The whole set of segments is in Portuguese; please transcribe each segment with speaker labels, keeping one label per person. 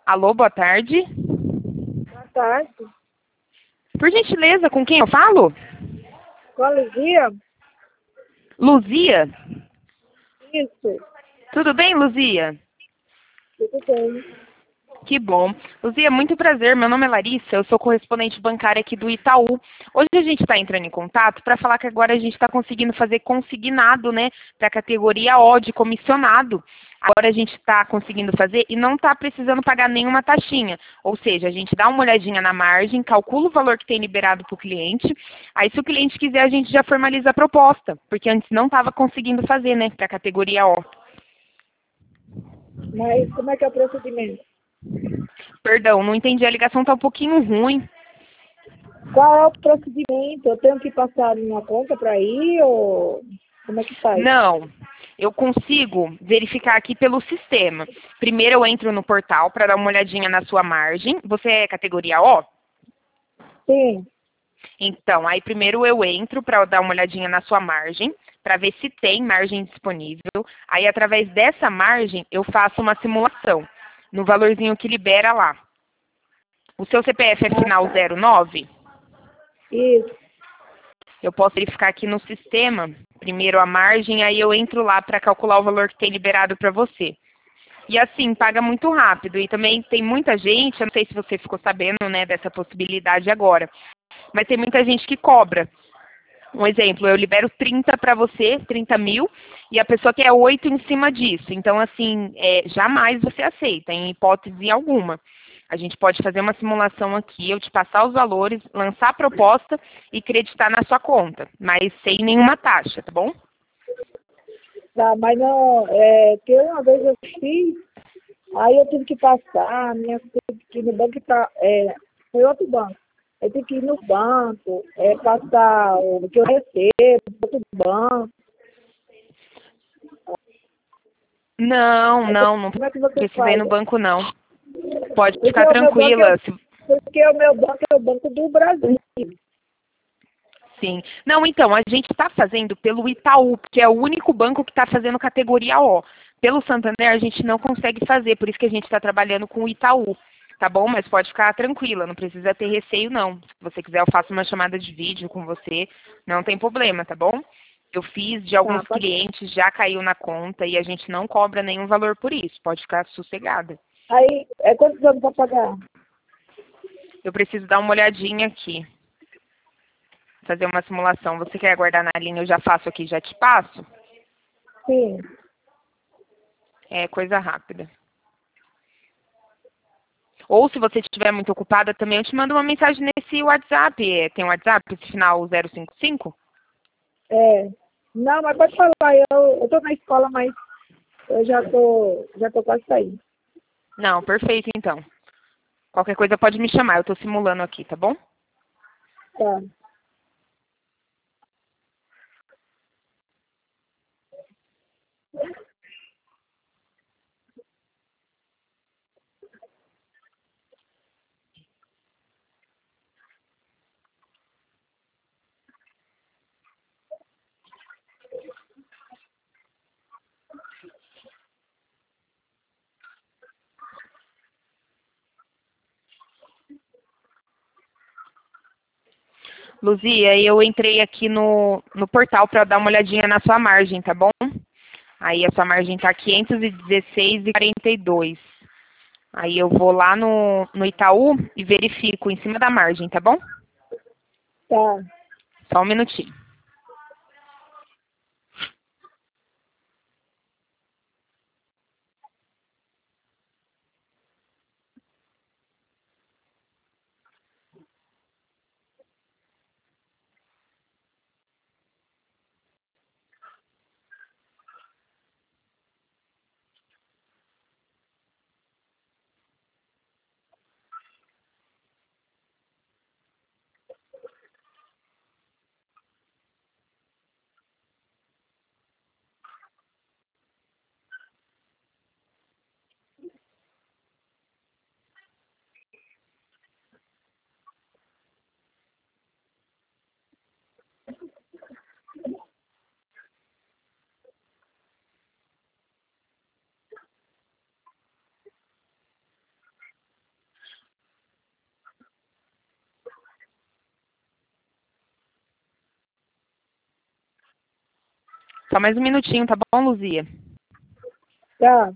Speaker 1: Alô, boa tarde.
Speaker 2: Boa tarde.
Speaker 1: Por gentileza, com quem eu falo?
Speaker 2: Com a Luzia?
Speaker 1: Luzia?
Speaker 2: Isso.
Speaker 1: Tudo bem, Luzia?
Speaker 2: Tudo bem.
Speaker 1: Que bom. Luzia, muito prazer. Meu nome é Larissa, eu sou correspondente bancária aqui do Itaú. Hoje a gente está entrando em contato para falar que agora a gente está conseguindo fazer consignado, né, para a categoria O de comissionado. Agora a gente está conseguindo fazer e não está precisando pagar nenhuma taxinha. Ou seja, a gente dá uma olhadinha na margem, calcula o valor que tem liberado para o cliente. Aí, se o cliente quiser, a gente já formaliza a proposta, porque antes não estava conseguindo fazer, né, para a categoria O.
Speaker 2: Mas como é que é o procedimento?
Speaker 1: Perdão, não entendi, a ligação está um pouquinho ruim.
Speaker 2: Qual é o procedimento? Eu tenho que passar minha conta para ir ou como é que faz?
Speaker 1: Não, eu consigo verificar aqui pelo sistema. Primeiro eu entro no portal para dar uma olhadinha na sua margem. Você é categoria O?
Speaker 2: Sim.
Speaker 1: Então, aí primeiro eu entro para dar uma olhadinha na sua margem, para ver se tem margem disponível. Aí, através dessa margem, eu faço uma simulação no valorzinho que libera lá. O seu CPF é
Speaker 2: Ah,
Speaker 1: final
Speaker 2: tá.
Speaker 1: 09?
Speaker 2: Isso.
Speaker 1: Eu posso verificar aqui no sistema, primeiro a margem, aí eu entro lá para calcular o valor que tem liberado para você. E assim, paga muito rápido. E também tem muita gente, eu não sei se você ficou sabendo, né, dessa possibilidade agora, mas tem muita gente que cobra. Um exemplo, eu libero 30 para você, 30 mil, e a pessoa quer 8 em cima disso. Então, assim, jamais você aceita, em hipótese alguma. A gente pode fazer uma simulação aqui, eu te passar os valores, lançar a proposta e creditar na sua conta, mas sem nenhuma taxa, tá bom?
Speaker 2: Tá, mas não, que uma vez eu fiz, aí eu tive que passar, tive que ir no banco foi outro banco. Eu tive que ir no banco, passar o que eu recebo, outro banco.
Speaker 1: Não,
Speaker 2: Aí,
Speaker 1: não, não
Speaker 2: como é que você
Speaker 1: precisa ir
Speaker 2: faz?
Speaker 1: no banco, não. Pode
Speaker 2: Porque
Speaker 1: ficar
Speaker 2: o meu banco é,
Speaker 1: tranquila.
Speaker 2: porque o meu banco é o Banco do Brasil.
Speaker 1: Sim. Não, então, a gente está fazendo pelo Itaú, que é o único banco que está fazendo categoria O. Pelo Santander, a gente não consegue fazer, por isso que a gente está trabalhando com o Itaú, tá bom? Mas pode ficar tranquila, não precisa ter receio, não. Se você quiser, eu faço uma chamada de vídeo com você, não tem problema, tá bom? Eu fiz de
Speaker 2: Tá,
Speaker 1: alguns clientes, já caiu na conta e a gente não cobra nenhum valor por isso, pode ficar sossegada.
Speaker 2: aí, quantos anos para pagar?
Speaker 1: Eu preciso dar uma olhadinha aqui, fazer uma simulação. Você quer aguardar na linha? Eu já faço aqui, já te passo?
Speaker 2: Sim.
Speaker 1: É coisa rápida. Ou se você estiver muito ocupada também, eu te mando uma mensagem nesse WhatsApp. Tem um WhatsApp, esse final 055?
Speaker 2: É. Não, mas pode falar, eu tô na escola, mas eu já tô quase saindo.
Speaker 1: Não, perfeito então. Qualquer coisa pode me chamar, eu estou simulando aqui, tá bom?
Speaker 2: Tá.
Speaker 1: Luzia, eu entrei aqui no portal para dar uma olhadinha na sua margem, tá bom? Aí a sua margem tá 516,42. Aí eu vou lá no Itaú e verifico em cima da margem, tá bom?
Speaker 2: Tá.
Speaker 1: Só um minutinho. Só mais um minutinho, tá bom, Luzia?
Speaker 2: Tá.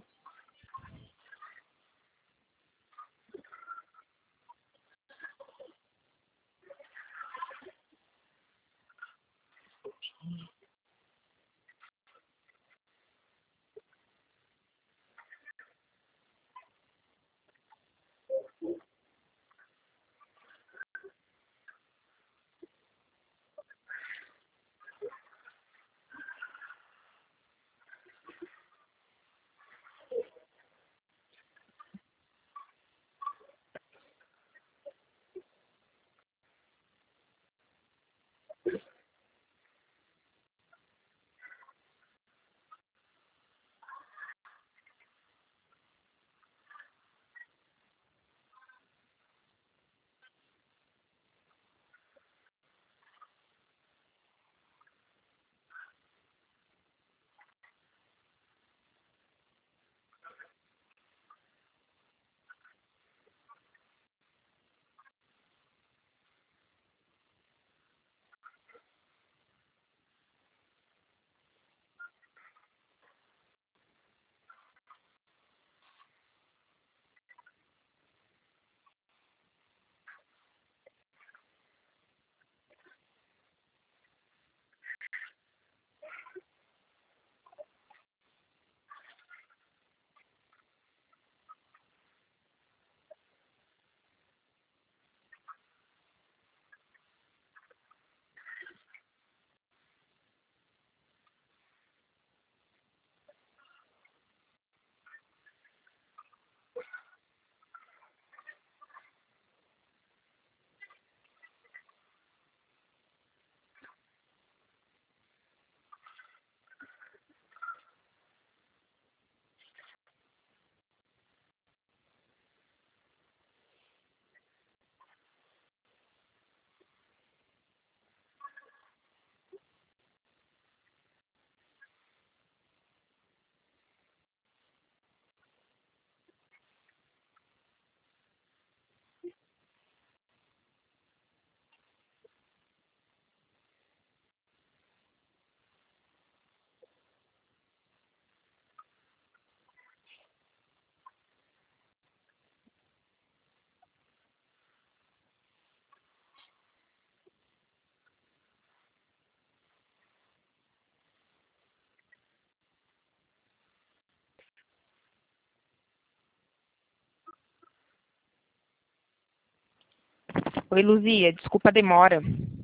Speaker 1: Oi, Luzia, desculpa a demora.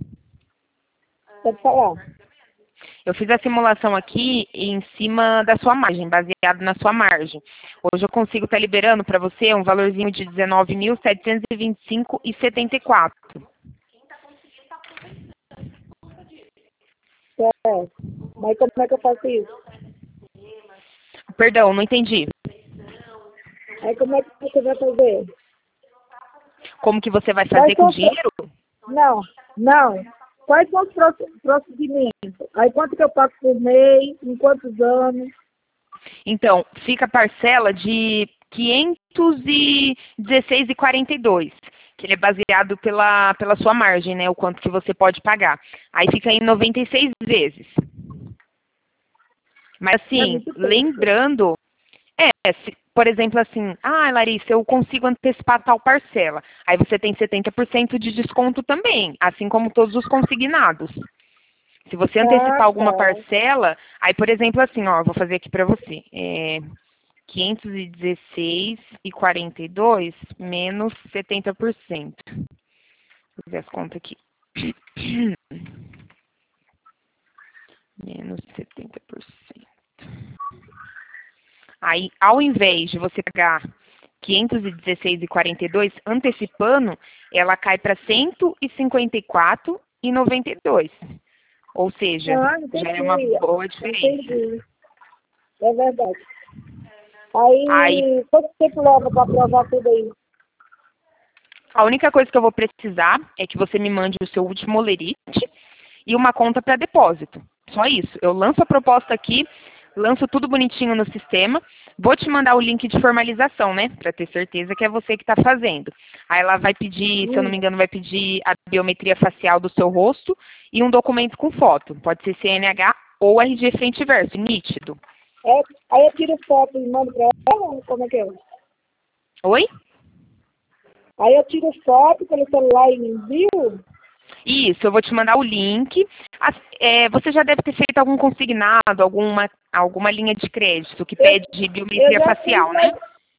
Speaker 2: Pode falar.
Speaker 1: Eu fiz a simulação aqui em cima da sua margem, baseado na sua margem. Hoje eu consigo estar liberando para você um valorzinho de 19.725,74.
Speaker 2: Certo. Mas como é que eu faço isso?
Speaker 1: Perdão, não entendi.
Speaker 2: Aí como é que você vai fazer?
Speaker 1: Como que você vai
Speaker 2: Quais
Speaker 1: fazer com
Speaker 2: são
Speaker 1: o
Speaker 2: os pro-
Speaker 1: dinheiro?
Speaker 2: Não, não. Quais são os procedimentos? Aí quanto que eu pago por mês? Em quantos anos?
Speaker 1: Então, fica a parcela de 516,42, que ele é baseado pela sua margem, né? O quanto que você pode pagar. Aí fica em 96 vezes. Mas
Speaker 2: É
Speaker 1: assim,
Speaker 2: muito pouco.
Speaker 1: lembrando, por exemplo, assim, Larissa, eu consigo antecipar tal parcela. Aí você tem 70% de desconto também, assim como todos os consignados. Se você
Speaker 2: Ah,
Speaker 1: antecipar alguma
Speaker 2: tá.
Speaker 1: parcela, aí, por exemplo, assim, ó, eu vou fazer aqui para você. 516,42 menos 70%. Vou fazer as contas aqui. Menos 70%. Aí, ao invés de você pagar 516,42 antecipando, ela cai para 154,92. Ou seja,
Speaker 2: Ah,
Speaker 1: já é uma
Speaker 2: entendi.
Speaker 1: boa diferença.
Speaker 2: Entendi. É verdade.
Speaker 1: Aí,
Speaker 2: Aí, quanto tempo leva para aprovar tudo aí?
Speaker 1: a única coisa que eu vou precisar é que você me mande o seu último olerite e uma conta para depósito. Só isso. Eu lanço a proposta aqui, lanço tudo bonitinho no sistema, vou te mandar o link de formalização, né? Para ter certeza que é você que está fazendo. Aí ela vai pedir, se eu não me engano, vai pedir a biometria facial do seu rosto e um documento com foto. Pode ser CNH ou RG frente e verso, nítido.
Speaker 2: É, aí eu tiro foto e mando pra ela, como é que é?
Speaker 1: Oi?
Speaker 2: Aí eu tiro foto pelo celular e envio?
Speaker 1: Isso, eu vou te mandar o link. Você já deve ter feito algum consignado, alguma linha de crédito que pede
Speaker 2: Eu
Speaker 1: biometria
Speaker 2: já
Speaker 1: facial,
Speaker 2: fiz,
Speaker 1: né?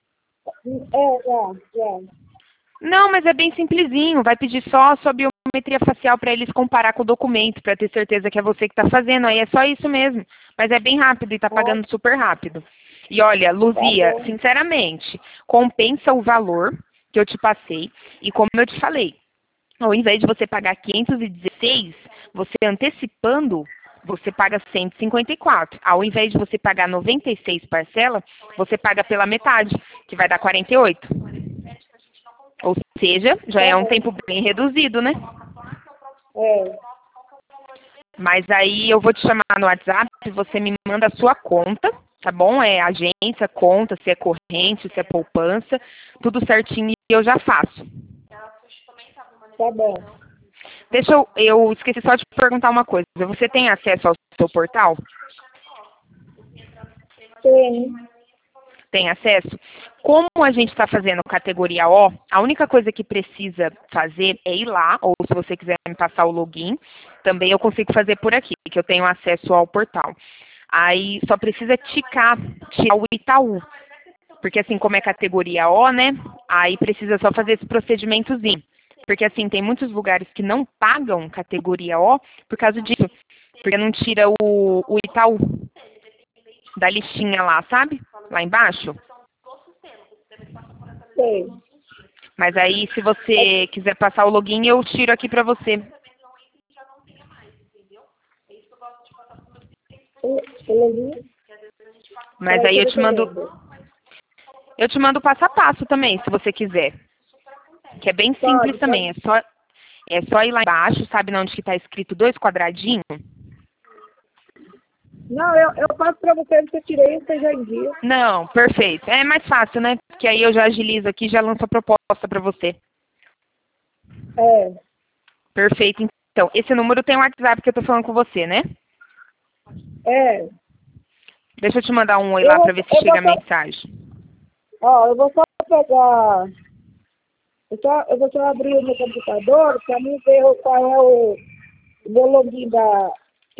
Speaker 2: já.
Speaker 1: Não, mas é bem simplesinho. Vai pedir só a sua biometria facial para eles comparar com o documento, para ter certeza que é você que está fazendo. Aí é só isso mesmo. Mas é bem rápido e está
Speaker 2: Ah,
Speaker 1: pagando super rápido. E olha,
Speaker 2: tá
Speaker 1: Luzia,
Speaker 2: bom.
Speaker 1: sinceramente, compensa o valor que eu te passei. E como eu te falei, ao invés de você pagar 516, você antecipando, você paga 154. Ao invés de você pagar 96 parcela, você paga pela metade, que vai dar 48. Ou seja, já
Speaker 2: Tá
Speaker 1: é um
Speaker 2: bom.
Speaker 1: tempo bem reduzido, né?
Speaker 2: É,
Speaker 1: Mas aí eu vou te chamar no WhatsApp, você me manda a sua conta, tá bom? É agência, conta, se é corrente, se é poupança, tudo certinho e eu já faço.
Speaker 2: tá bom.
Speaker 1: Eu esqueci só de perguntar uma coisa. Você tem acesso ao seu portal?
Speaker 2: Tem.
Speaker 1: Tem acesso? Como a gente está fazendo categoria O, a única coisa que precisa fazer é ir lá, ou se você quiser me passar o login, também eu consigo fazer por aqui, que eu tenho acesso ao portal. Aí só precisa tirar o Itaú. Porque assim, como é categoria O, né? Aí precisa só fazer esse procedimentozinho. Porque assim, tem muitos lugares que não pagam categoria O por causa disso. Porque não tira o Itaú da listinha lá, sabe? Lá embaixo.
Speaker 2: Tem.
Speaker 1: Mas aí, se você quiser passar o login, eu tiro aqui pra você.
Speaker 2: Beleza?
Speaker 1: Mas aí eu te mando passo a passo também, se você quiser. Que é bem simples também.
Speaker 2: Pode.
Speaker 1: É só ir lá embaixo, sabe onde que tá escrito 2 quadradinhos?
Speaker 2: Não, eu passo pra você, se eu tirei, você já envia.
Speaker 1: Não, perfeito. É mais fácil, né? Porque aí eu já agilizo aqui e já lanço a proposta pra você.
Speaker 2: É,
Speaker 1: Perfeito. Então, esse número tem o WhatsApp que eu tô falando com você, né?
Speaker 2: é.
Speaker 1: Deixa eu te mandar um oi
Speaker 2: Eu
Speaker 1: lá
Speaker 2: vou,
Speaker 1: pra ver se
Speaker 2: eu
Speaker 1: chega
Speaker 2: vou
Speaker 1: a
Speaker 2: só,
Speaker 1: mensagem.
Speaker 2: ó, eu vou só pegar, eu vou só abrir o meu computador para mim ver qual é o meu login que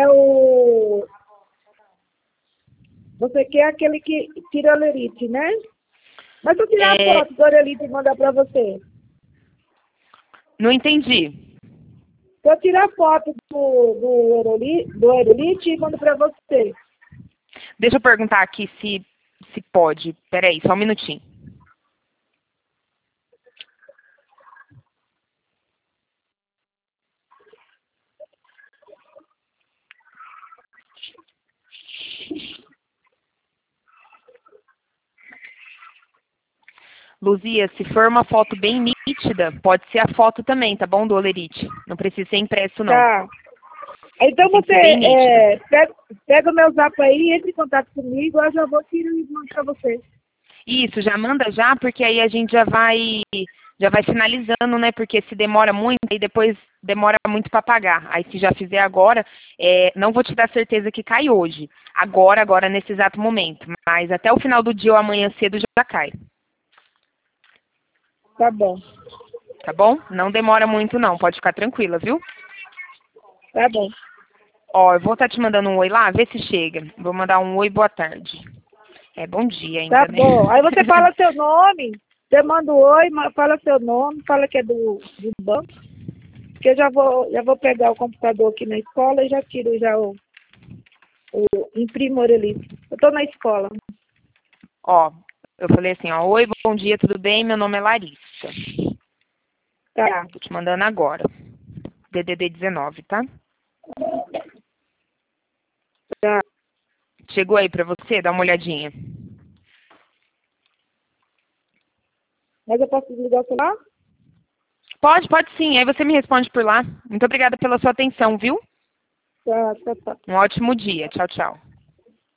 Speaker 2: você quer aquele que tira a lerite, né? Mas se eu tirar a
Speaker 1: É,
Speaker 2: foto do Orelite e mandar para você,
Speaker 1: não entendi.
Speaker 2: se eu tirar a foto do Orelite e mando para você,
Speaker 1: Deixa eu perguntar aqui se pode. Peraí, só um minutinho. Luzia, se for uma foto bem nítida, pode ser a foto também, tá bom, do Olerite? Não precisa ser impresso, não.
Speaker 2: tá? Então
Speaker 1: Tem que
Speaker 2: você
Speaker 1: ser bem nítida.
Speaker 2: pega o meu zap aí, entre em contato comigo, eu já vou tirar e mando para você.
Speaker 1: Isso, já manda já, porque aí a gente já vai finalizando, né? Porque se demora muito, aí depois demora muito para pagar. Aí se já fizer agora, não vou te dar certeza que cai hoje. Agora, nesse exato momento. Mas até o final do dia ou amanhã cedo já cai.
Speaker 2: Tá bom,
Speaker 1: Tá bom? Não demora muito não, pode ficar tranquila, viu?
Speaker 2: tá bom.
Speaker 1: Ó, eu vou estar te mandando um oi lá, vê se chega. Vou mandar um oi, boa tarde. É bom dia
Speaker 2: Tá
Speaker 1: ainda, né?
Speaker 2: bom. Aí você fala seu nome, você manda um oi, fala seu nome, fala que é do banco, que eu já vou pegar o computador aqui na escola e já tiro já o imprimo ali. Eu tô na escola.
Speaker 1: Ó, eu falei assim, ó, oi, bom dia, tudo bem? Meu nome é Larissa.
Speaker 2: Tá,
Speaker 1: Tô te mandando agora. DDD 19, tá?
Speaker 2: tá.
Speaker 1: Chegou aí pra você? Dá uma olhadinha.
Speaker 2: Mas eu posso desligar o celular?
Speaker 1: Pode sim, aí você me responde por lá. Muito obrigada pela sua atenção, viu?
Speaker 2: Tá, tá, tá.
Speaker 1: Um ótimo dia. Tchau, tchau.